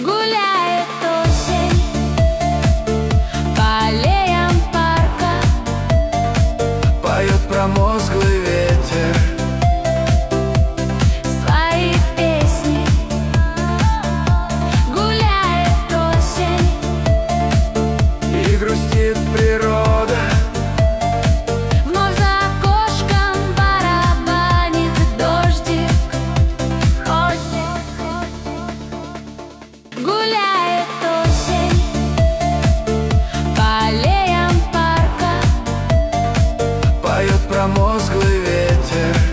Гуляет осень по аллеям парка, поет промозглый ветер свои песни. Гуляет осень и грустит природа. вновь за окошком барабанит дождик. Гуляет осень по аллеям парка, Поет промозглый ветер